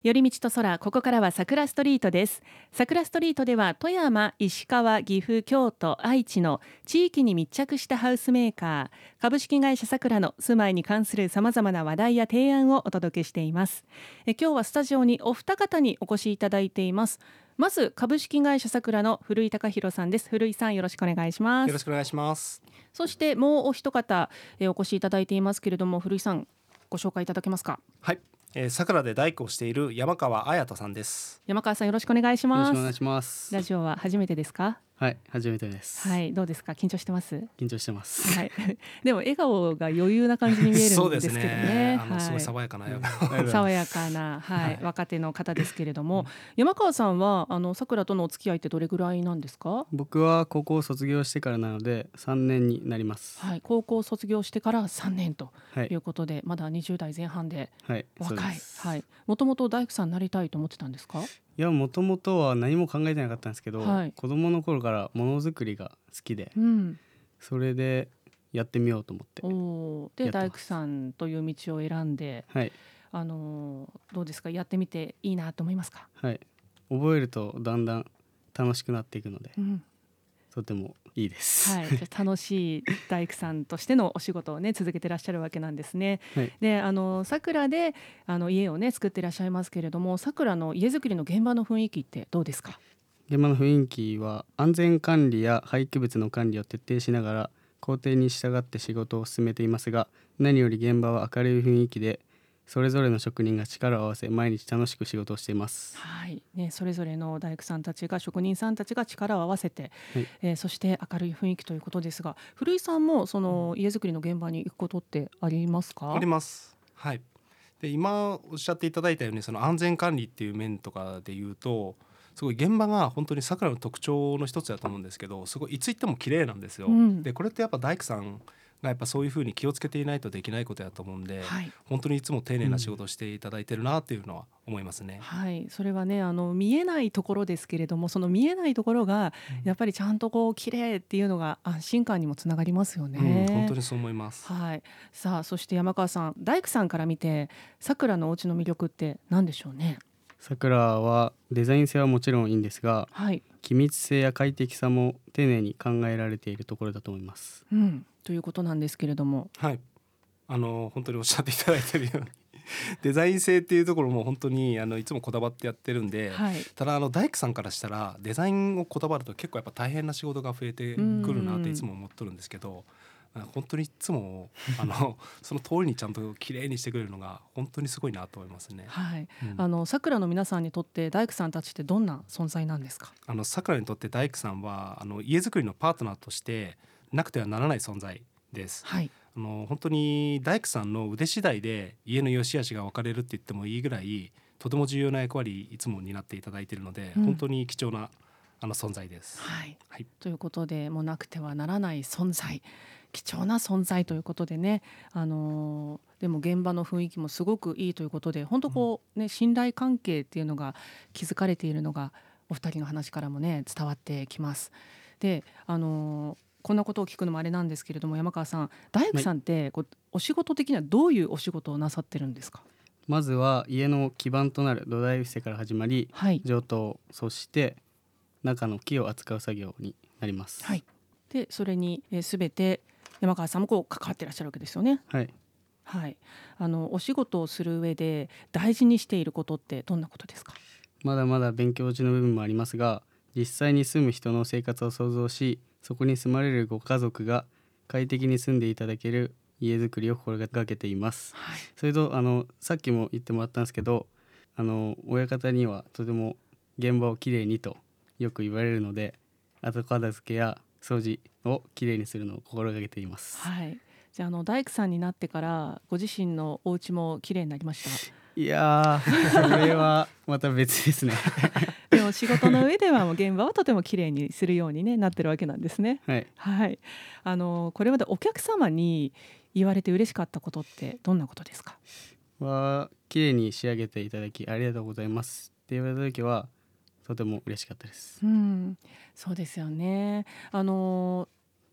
寄り道と空、ここからは桜ストリートです。桜ストリートでは富山、石川、岐阜、京都、愛知の地域に密着したハウスメーカー株式会社さくらの住まいに関するさまざまな話題や提案をお届けしています。今日はスタジオにお二方にお越しいただいています。まず株式会社さくらの古井貴弘さんです。古井さん、よろしくお願いします。 よろしくお願いします。 そしてもうお一方、お越しいただいていますけれども、古井さんご紹介いただけますか。 はい、さくらで大工をしている山川彩人さんです。 山川さん、よろしくお願いしよろます。 しくお願いします。 ラジオは初めてですか。 はい、初めてです。 はい、どうですか。緊張してます。 緊張してます。 はい。でも笑顔が余裕な感じに見えるそうですんですけどね。 ね。はすごいい。 爽やかな爽やかな、はい、若手の方ですけれども、山川さんはさくらとのお付き合いってどれぐらいなんですか。 僕は高校を卒業してからなので3年になります。 はい、高校卒業してから3年とはいいうことで、まだ20代前半ではい、そう若い。 です。 はい。もともと大工さんになりたいと思ってたんですか。 いや、もともとは何も考えてなかったんですけど、 はい。 子供の頃からものづくりが好きで、 うん。 それでやってみようと思ってで、 やってます。 大工さんという道を選んで、 はい、 どうですか。やってみていいなと思いますか。 はい、覚えるとだんだん楽しくなっていくので、 うん。 とてもいいです。 はい、じゃあ楽しい大工さんとしてのお仕事をね続けてらっしゃるわけなんですね。 はい、 で、さくらで家をね作ってらっしゃいますけれども、さくらの家づくりの現場の雰囲気ってどうですか。 現場の雰囲気は安全管理や廃棄物の管理を徹底しながら工程に従って仕事を進めていますが、何より現場は明るい雰囲気でそれぞれの職人が力を合わせ毎日楽しく仕事をしています。 はいね、それぞれの大工さんたちが職人さんたちが力を合わせて、 はい、 そして明るい雰囲気ということですが、古井さんもその家づくりの現場に行くことってありますか。 あります。はい。で、今おっしゃっていただいたようにその安全管理っていう面とかで言うと、すごい現場が本当にさくらの特徴の一つだと思うんですけど、すごいいつ行っても綺麗なんですよ。 うん、 でこれってやっぱ大工さんがやっぱそういう風に気をつけていないとできないことだと思うんで、 はい。 本当にいつも丁寧な仕事をしていただいてるなっていうのは思いますね。 はい、それはね見えないところですけれども、その見えないところがやっぱりちゃんとこう綺麗っていうのが安心感にもつながりますよ本当ね。 にそう思います。 はい。さあ、そして山川さん、大工さんから見てさくらのお家の魅力って何でしょうね。 さくらはデザイン性はもちろんいいんですが、 はい。 機密性や快適さも丁寧に考えられているところだと思います。 うん、ということなんですけれども、 はい。本当におっしゃっていただいているようにデザイン性っていうところも本当にいつもこだわってやってるんで、 はい。 ただ大工さんからしたらデザインをこだわると結構やっぱ大変な仕事が増えてくるなっていつも思ってるんですけど、本当にいつもその通りにちゃんと綺麗にしてくれるのが本当にすごいなと思いますね。 はい。 うん、 さくらの皆さんにとって大工さんたちってどんな存在なんですか。 さくらにとって大工さんは家づくりのパートナーとしてなくてはならない存在です。 はい。 本当に大工さんの腕次第で家の良し悪しが分かれるって言ってもいいぐらいとても重要な役割いつも担っていただいているので、本当に貴重な存在です。 はい。 はい、 ということで、もうなくてはならない存在、貴重な存在ということでね、でも現場の雰囲気もすごくいいということで、本当こうね、信頼関係っていうのが築かれているのがお二人の話からもね伝わってきます。で、こんなことを聞くのもあれなんですけれども、山川さん、大工さんってこうお仕事的にはどういうお仕事をなさってるんですか。 まずは家の基盤となる土台伏せから始まり、 はい。 上等、そして中の木を扱う作業になります。 はい。で、それに全て山川さんもこう関わっていらっしゃるわけですよね。 はい、 はい。お仕事をする上で大事にしていることってどんなことですか。 まだまだ勉強中の部分もありますが、実際に住む人の生活を想像し、そこに住まれるご家族が快適に住んでいただける家づくりを心がけています。 はい。 それとさっきも言ってもらったんですけど、親方にはとても現場をきれいにとよく言われるので、後片付けや掃除をきれいにするのを心がけています。 はい。じゃあ大工さんになってからご自身のお家も綺麗になりました。 いやー、それはまた別ですね。 でも仕事の上ではもう現場をとても綺麗にするように、ね、なってるわけなんですね。 はい、 はい。これまでお客様に言われて嬉しかったことってどんなことですか。 綺麗に仕上げていただきありがとうございますって言われた時はとても嬉しかったです。 うん、そうですよね。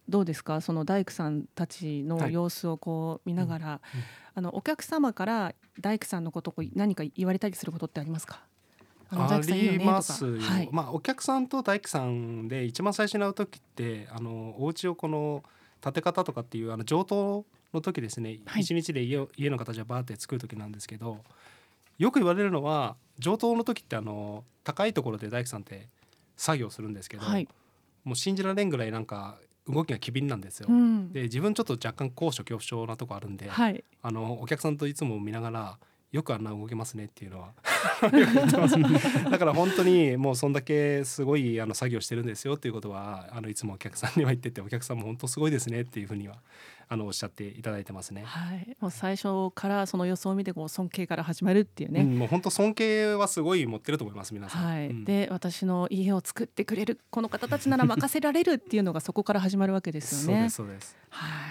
どうですか、その大工さんたちの様子をこう見ながら、お客様から大工さんのことを何か言われたりすることってありますか？大工さんいいよねとか。 ますよ、お客さんと大工さんで一番最初に会う時ってお家をこの建て方とかっていう上等の時ですね、一日で家の形をバーって作る時なんですけど、よく言われるのは上等の時って高いところで大工さんって作業するんですけど、もう信じられんぐらいなんか動きが機敏なんですよ、で自分ちょっと若干高所恐怖症なとこあるんで、お客さんといつも見ながらよくあんな動けますねっていうのはよく言ってますだから本当にもうそんだけすごい作業してるんですよっていうことはいつもお客さんには言ってて、お客さんも本当すごいですねっていうふうにはおっしゃっていただいてますね。 もう最初からその予想を見てこう尊敬から始まるっていうね、 もう本当尊敬はすごい持ってると思います皆さん、 で私の家を作ってくれるこの方たちなら任せられるっていうのがそこから始まるわけですよね。 そうです。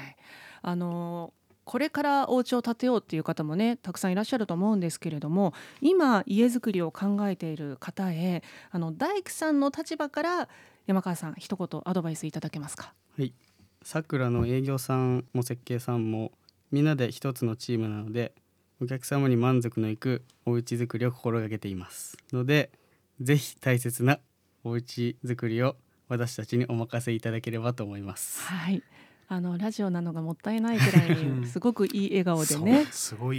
これからお家を建てようっていう方もねたくさんいらっしゃると思うんですけれども、今家づくりを考えている方へ大工さんの立場から山川さん一言アドバイスいただけますか？ さくらの営業さんも設計さんもみんなで一つのチームなので、お客様に満足のいくお家づくりを心がけていますので、ぜひ大切なお家づくりを私たちにお任せいただければと思います。 ラジオなのがもったいないくらいにすごくいい笑顔でねすごい